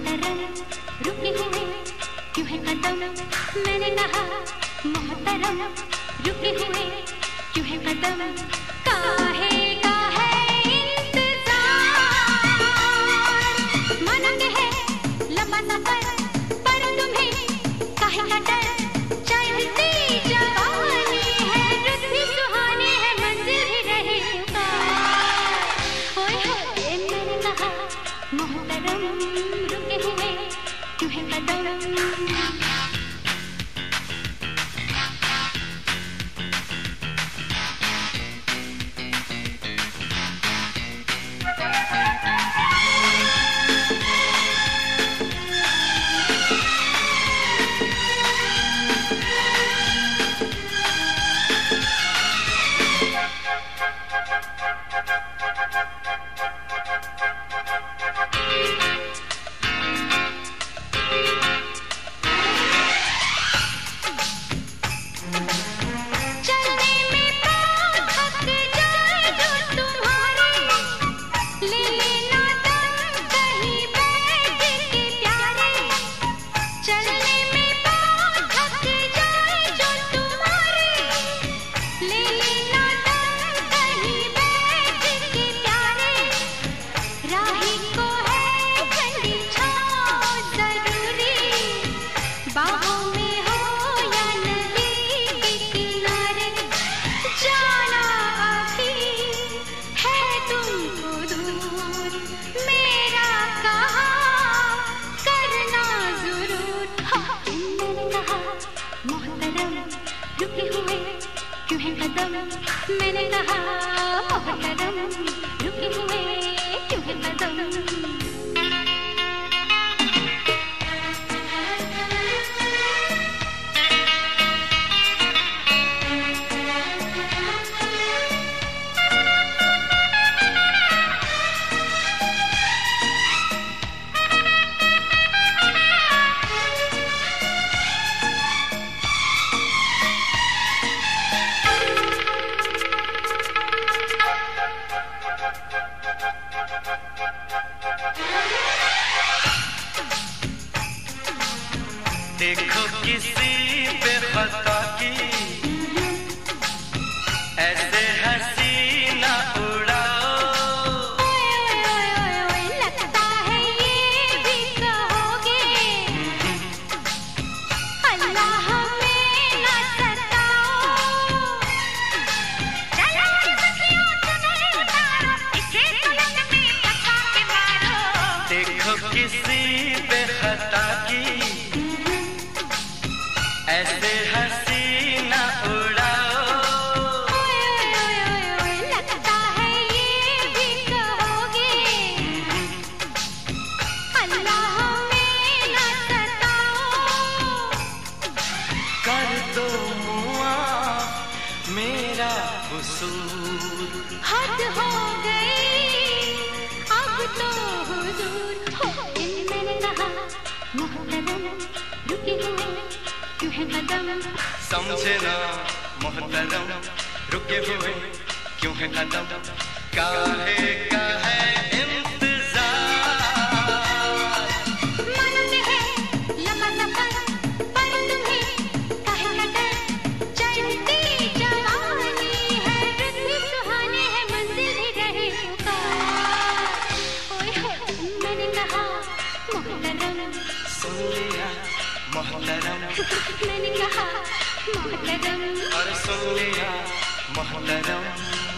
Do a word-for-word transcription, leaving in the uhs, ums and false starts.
मोहतरम रुके हुए क्यों है कदम, मैंने कहा मोहतरम रुके हुए क्यों है कदम, काहे का है इंतजार, माना के है लंबा सफर पर तुम्हें काहे का डर, चलती जवानी है रुत भी सुहानी है मंजिल भी रहे पुकार, ओए होए मैंने कहा मोहतरम रुके हुए क्यों है कदम। मैंने कहा मोहतरम रुके हुए क्यों है कदम। देखो किसी पे खता की ऐसे हंसी ना उड़ाओ, लगता है ये भी कहोगे अल्लाह हमें ना सताओ, चलो सखियों तुम्हें उतारो इसे तुलंत में पका के मारो। देखो किसी पे खता की ऐसे हंसी ना उड़ाओ, लगता है ये भी कहोगे अल्लाह हमें ना सताओ, कर दो मुआफ मेरा कसूर, हद हो गई अब तो हुजूर हो। मैंने कहा मोहतरम रुके हुए क्यों है कदम, समझे ना मोहतरम रुके हुए क्यों है कदम, काहे का है इंतजार, मानते हैं लंबा सफर पर तुम्हें काहे का डर, चलती जवानी है रुत भी सुहानी है मंजिल भी रहे पुकार, ओए होए मैंने कहा मोहतरम सुन लिया मोहतरम, मैंने कहा मोहतरम और सुन लिया मोहतरम।